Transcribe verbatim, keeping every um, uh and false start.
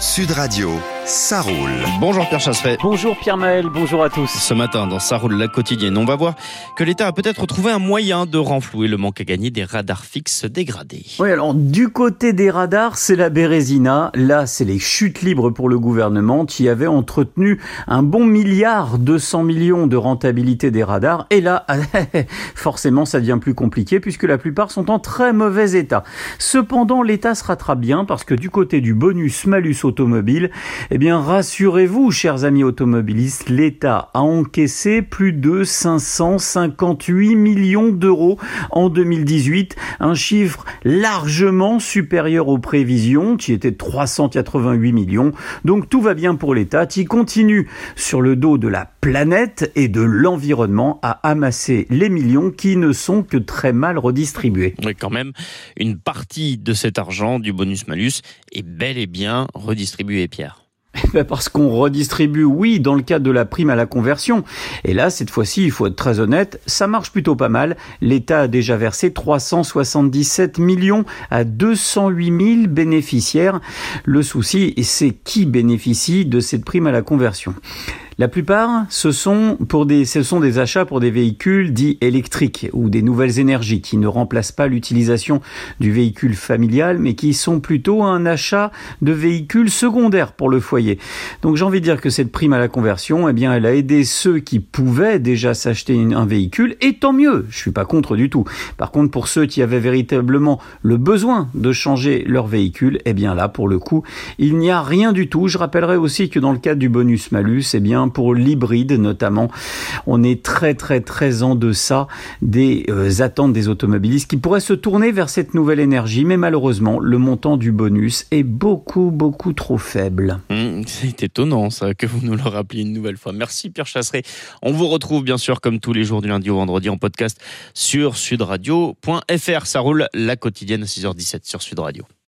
Sud Radio, ça roule. Bonjour Pierre Chasseret. Bonjour Pierre-Maël, bonjour à tous. Ce matin, dans Ça roule la quotidienne, on va voir que l'État a peut-être trouvé un moyen de renflouer le manque à gagner des radars fixes dégradés. Oui, alors du côté des radars, c'est la Bérésina. Là, c'est les chutes libres pour le gouvernement qui avait entretenu un bon milliard deux cents millions de rentabilité des radars. Et là, forcément, ça devient plus compliqué puisque la plupart sont en très mauvais état. Cependant, l'État se rattrape bien parce que du côté du bonus-malus automobile, eh bien, rassurez-vous, chers amis automobilistes, l'État a encaissé plus de cinq cent cinquante-huit millions d'euros en deux mille dix-huit, un chiffre largement supérieur aux prévisions, qui étaient de trois cent quatre-vingt-huit millions. Donc tout va bien pour l'État, qui continue sur le dos de la planète et de l'environnement à amasser les millions qui ne sont que très mal redistribués. Oui, quand même, une partie de cet argent du bonus-malus est bel et bien redistribuée, Pierre. Parce qu'on redistribue, oui, dans le cadre de la prime à la conversion. Et là, cette fois-ci, il faut être très honnête, ça marche plutôt pas mal. L'État a déjà versé trois cent soixante-dix-sept millions à deux cent huit mille bénéficiaires. Le souci, c'est qui bénéficie de cette prime à la conversion. La plupart, ce sont pour des, ce sont des achats pour des véhicules dits électriques ou des nouvelles énergies qui ne remplacent pas l'utilisation du véhicule familial, mais qui sont plutôt un achat de véhicules secondaires pour le foyer. Donc j'ai envie de dire que cette prime à la conversion, eh bien, elle a aidé ceux qui pouvaient déjà s'acheter un véhicule, et tant mieux, je suis pas contre du tout. Par contre, pour ceux qui avaient véritablement le besoin de changer leur véhicule, eh bien là, pour le coup, il n'y a rien du tout. Je rappellerai aussi que dans le cadre du bonus-malus, eh bien, pour l'hybride notamment, on est très très très en deçà des euh, attentes des automobilistes qui pourraient se tourner vers cette nouvelle énergie, mais malheureusement le montant du bonus est beaucoup beaucoup trop faible. Mmh, c'est étonnant ça, que vous nous le rappeliez une nouvelle fois. Merci Pierre Chasseret. On vous retrouve bien sûr comme tous les jours du lundi au vendredi en podcast sur sudradio point f r. Ça roule la quotidienne à six heures dix-sept sur Sud Radio.